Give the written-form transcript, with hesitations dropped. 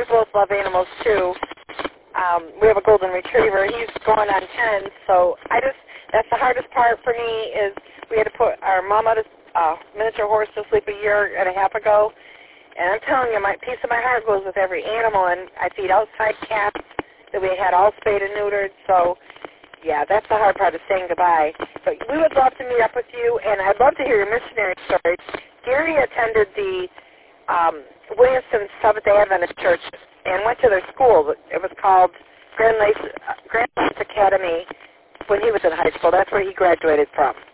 both love animals too. We have a golden retriever. He's going on 10, so that's the hardest part for me is we had to put our mama, miniature horse, to sleep a year and a half ago. And I'm telling you, my piece of my heart goes with every animal, and I feed outside cats that we had all spayed and neutered. So, yeah, that's the hard part of saying goodbye. But we would love to meet up with you, and I'd love to hear your missionary stories. Gary attended the Williamston Seventh-day Adventist Church and went to their school. It was called Grand Lakes Academy when he was in high school. That's where he graduated from.